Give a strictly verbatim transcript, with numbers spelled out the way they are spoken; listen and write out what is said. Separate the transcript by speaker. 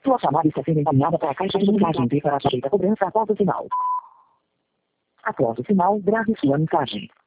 Speaker 1: Sua chamada está sendo encaminhada para a caixa de mensagem e para a sujeita cobrança após o sinal. Após o sinal, grave sua mensagem.